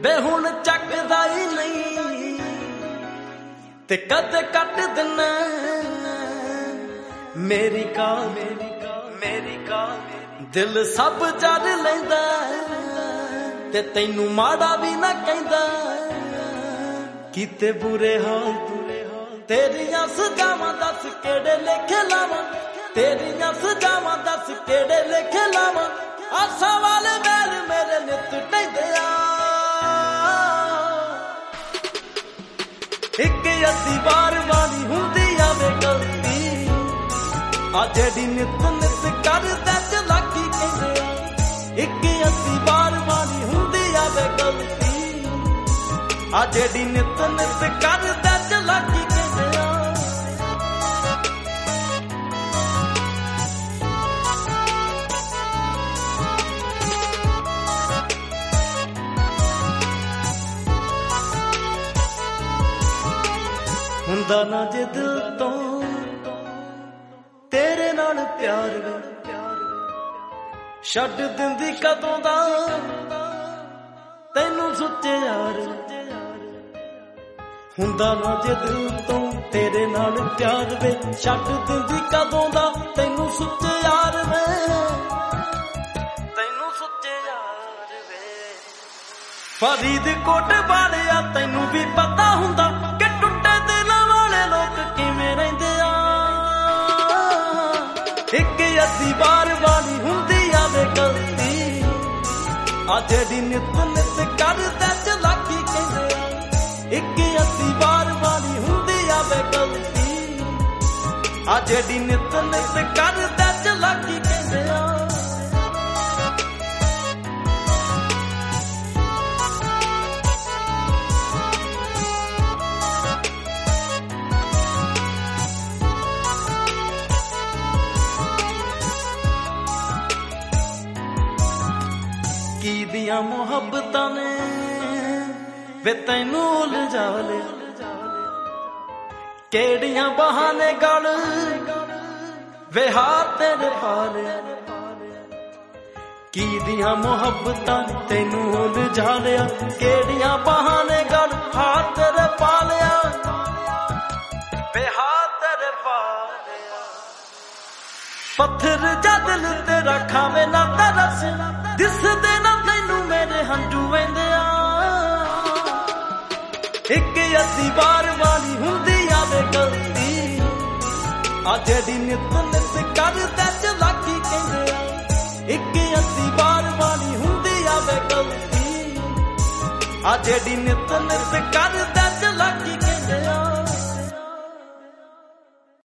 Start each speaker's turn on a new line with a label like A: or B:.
A: ਵੇ ਹੁਣ ਚੱਕਦਾ ਹੀ ਨਹੀਂ ਤੇ ਕਦੇ ਕੱਟ ਦਿਨਾ ਮੇਰੀ ਕਾਲ ਦਿਲ ਸਭ ਜਲ ਲੈਂਦਾ ਤੇ ਤੈਨੂੰ ਮਾੜਾ ਵੀ ਨਾ ਕਹਿੰਦਾ ਕੀਤੇ ਬੁਰੇ ਹਾਲ ਤੇਰੀਆਂ ਸਜਾਵਾਂ ਦੱਸ ਕਿਹੜੇ ਲੇਖੇ ਲਾਵਾਂ ਤੇਰੀਆਂ ਸਜਾਵਾਂ ਦੱਸ ਕਿਹੜੇ ਲੇਖੇ ਲਾਵਾਂ ਆਸਾਂ ਵਾਲੇ ਮੈਲ ਮੇਰੇ ਨਿੱਤ ਢੈਂਦੇ ਆ ਇੱਕ ਅੱਧੀ ਵਾਰ ਵਾਲੀ ਹੁੰਦੀ ਆਵੇ ਗਲਤੀ ਆ ਜਿਹੜੀ ਨਿੱਤ ਕਰਦਾ ਚਲਾਕੀ ਕਹਿੰਦੇ ਆ ਇੱਕ ਅੱਧੀ ਵਾਰ ਵਾਲੀ ਹੁੰਦੀ ਆਵੇ ਗਲਤੀ ਆ ਜਿਹੜੀ ਨਿੱਤ ਕਰਦਾ ਚਲਾਕੀ ਕਹਿੰਦੇ ਆ ਹੁੰਦਾ ਨਾ ਜੇ ਦਿਲ ਤੋਂ ਤੇਰੇ ਨਾਲ ਪਿਆਰ ਵੇ ਛੱਡ ਦਿੰਦੀ ਕਦੋਂ ਦਾ ਤੈਨੂੰ ਸੁੱਚੇ ਯਾਰ ਹੁੰਦਾ ਨਾ ਜੇ ਦਿਲ ਤੋਂ ਤੇਰੇ ਨਾਲ ਪਿਆਰ ਵੇ ਛੱਡ ਦਿੰਦੀ ਕਦੋਂ ਦਾ ਤੈਨੂੰ ਸੁੱਚੇ ਯਾਰ ਵੇ ਤੈਨੂੰ ਸੁੱਚੇ ਯਾਰ ਵੇ ਫਰੀਦਕੋਟ ਵਾਲਿਆ ਤੈਨੂੰ ਵੀ ਪਤਾ ਹੁੰਦਾ ਕਿ ਟੁੱਟੇ ਦਿਲਾਂ ਵਾਲੇ ਲੋਕ ਕਿਵੇਂ ਰਹਿੰਦੇ ਆ ਇੱਕ ਅੱਧੀ ਵਾਰ ਵਾਲੀ ਹੁੰਦੀ ਆਵੇ ਗਲਤੀ ਆ ਜਿਹੜੀ ਨਿੱਤ ਕਰਦਾ ਚਲਾਕੀ ਕਹਿੰਦੇ ਆ ਇੱਕ ਅੱਧੀ ਵਾਰ ਵਾਲੀ ਹੁੰਦੀ ਆਵੇ ਗਲਤੀ ਆ ਜਿਹੜੀ ਨਿੱਤ ਕਰਦਾ ਚਲਾਕੀ ਕਹਿੰਦੇ ਆ ਕੀ ਦੀਆਂ ਮੁਹੱਬਤਾਂ ਨੇ ਵੇ ਤੈਨੂੰ ਉਲਝਾ ਲਿਆ ਕਿਹੜੀਆਂ ਬਹਾਨੇ ਗਲ ਵੇ ਹਾਰ ਤੇਰੇ ਪਾ ਲਿਆ ਕੀ ਦੀਆਂ ਮੁਹੱਬਤਾਂ ਤੈਨੂੰ ਉਲਝਾ ਲਿਆ ਕਿਹੜੀਆਂ ਬਹਾਨੇ ਗਲ ਹਾਰ ਤੇਰੇ ਪਾ ਲਿਆ ਵੇ ਹਾਰ ਤੇਰੇ ਪਾ ਲਿਆ ਪੱਥਰ ਜਾ ਦਿਲ ਤੇਰਾ ਖਾਵੇ ਨਾ ਤਰਸ ਦਿਸਦੇ ਨਾ ਤੈਨੂੰ ਮੇਰੇ ਹੰਝੂ ਵਹਿੰਦੇ ਆ ਇੱਕ ਅੱਧੀ ਵਾਰ ਵਾਲੀ ਹੁੰਦੀ ਆਵੇ ਗਲਤੀ ਆ ਜਿਹੜੀ ਨਿੱਤ ਕਰਦਾ ਚਲਾਕੀ ਕਹਿੰਦੇ ਆ ਇੱਕ ਅੱਧੀ ਵਾਰ ਵਾਲੀ ਹੁੰਦੀ ਆਵੇ ਗਲਤੀ ਆ ਜਿਹੜੀ ਨਿੱਤ ਕਰਦਾ